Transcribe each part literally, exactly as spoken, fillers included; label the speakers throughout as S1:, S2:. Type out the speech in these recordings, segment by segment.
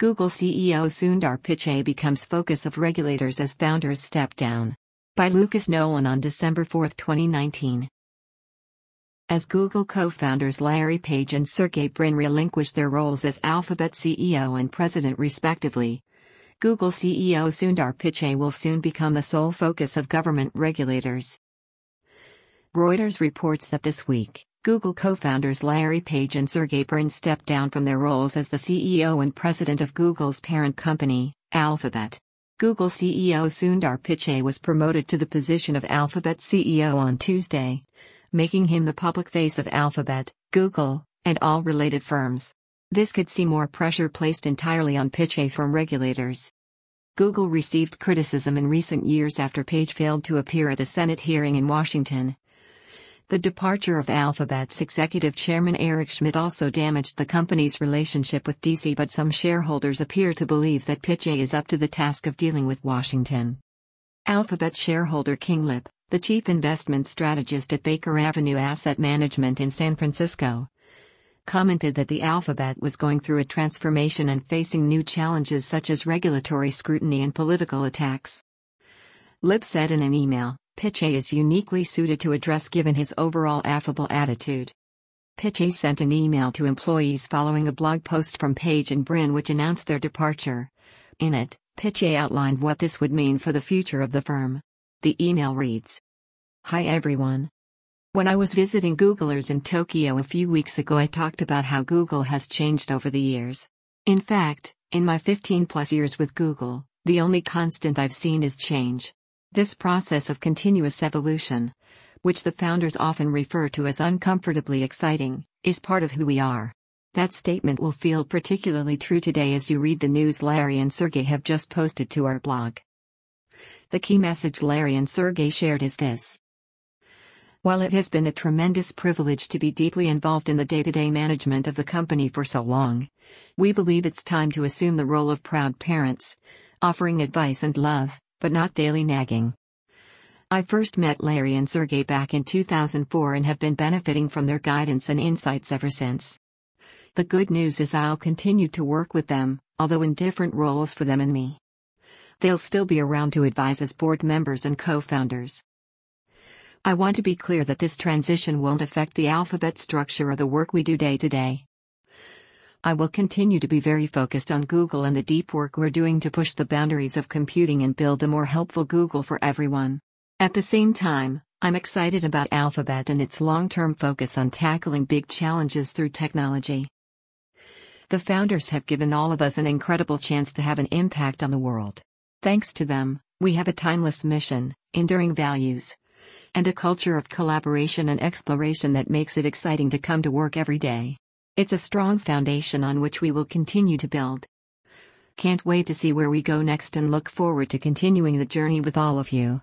S1: Google C E O Sundar Pichai becomes focus of regulators as founders step down. By Lucas Nolan on December fourth, twenty nineteen. As Google co-founders Larry Page and Sergey Brin relinquish their roles as Alphabet C E O and president respectively, Google C E O Sundar Pichai will soon become the sole focus of government regulators. Reuters reports that this week, Google co-founders Larry Page and Sergey Brin stepped down from their roles as the C E O and president of Google's parent company, Alphabet. Google C E O Sundar Pichai was promoted to the position of Alphabet C E O on Tuesday, making him the public face of Alphabet, Google, and all related firms. This could see more pressure placed entirely on Pichai from regulators. Google received criticism in recent years after Page failed to appear at a Senate hearing in Washington. The departure of Alphabet's executive chairman Eric Schmidt also damaged the company's relationship with D C, but some shareholders appear to believe that Pichai is up to the task of dealing with Washington. Alphabet shareholder King Lip, the chief investment strategist at Baker Avenue Asset Management in San Francisco, commented that the Alphabet was going through a transformation and facing new challenges such as regulatory scrutiny and political attacks. Lip said in an email, "Pichai is uniquely suited to address given his overall affable attitude." Pichai sent an email to employees following a blog post from Page and Brin which announced their departure. In it, Pichai outlined what this would mean for the future of the firm. The email reads, "Hi everyone. When I was visiting Googlers in Tokyo a few weeks ago, I talked about how Google has changed over the years. In fact, in my fifteen plus years with Google, the only constant I've seen is change. This process of continuous evolution, which the founders often refer to as uncomfortably exciting, is part of who we are." That statement will feel particularly true today as you read the news Larry and Sergey have just posted to our blog. The key message Larry and Sergey shared is this: "While it has been a tremendous privilege to be deeply involved in the day-to-day management of the company for so long, we believe it's time to assume the role of proud parents, offering advice and love, but not daily nagging. I first met Larry and Sergey back in two thousand four and have been benefiting from their guidance and insights ever since. The good news is I'll continue to work with them, although in different roles for them and me. They'll still be around to advise as board members and co-founders. I want to be clear that this transition won't affect the Alphabet structure or the work we do day to day. I will continue to be very focused on Google and the deep work we're doing to push the boundaries of computing and build a more helpful Google for everyone. At the same time, I'm excited about Alphabet and its long-term focus on tackling big challenges through technology. The founders have given all of us an incredible chance to have an impact on the world. Thanks to them, we have a timeless mission, enduring values, and a culture of collaboration and exploration that makes it exciting to come to work every day. It's a strong foundation on which we will continue to build. Can't wait to see where we go next and look forward to continuing the journey with all of you."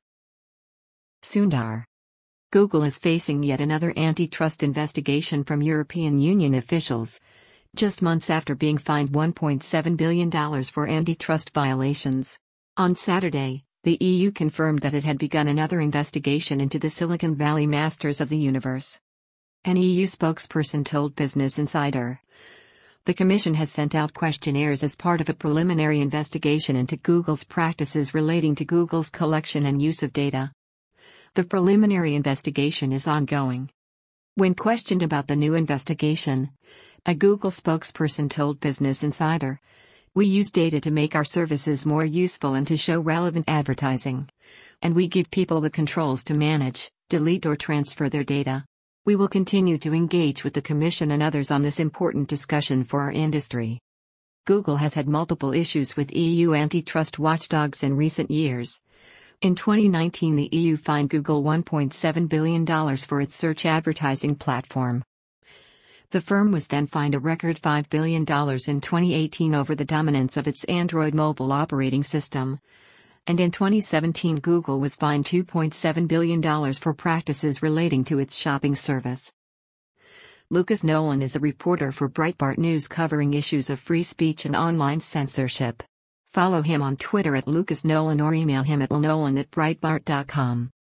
S1: Sundar. Google is facing yet another antitrust investigation from European Union officials, just months after being fined one point seven billion dollars for antitrust violations. On Saturday, the E U confirmed that it had begun another investigation into the Silicon Valley masters of the universe. An E U spokesperson told Business Insider, "The Commission has sent out questionnaires as part of a preliminary investigation into Google's practices relating to Google's collection and use of data. The preliminary investigation is ongoing." When questioned about the new investigation, a Google spokesperson told Business Insider, "We use data to make our services more useful and to show relevant advertising. And we give people the controls to manage, delete or transfer their data. We will continue to engage with the Commission and others on this important discussion for our industry." Google has had multiple issues with E U antitrust watchdogs in recent years. In twenty nineteen, the E U fined Google one point seven billion dollars for its search advertising platform. The firm was then fined a record five billion dollars in twenty eighteen over the dominance of its Android mobile operating system. And in twenty seventeen, Google was fined two point seven billion dollars for practices relating to its shopping service. Lucas Nolan is a reporter for Breitbart News covering issues of free speech and online censorship. Follow him on Twitter at Lucas Nolan or email him at lnolan at breitbart dot com.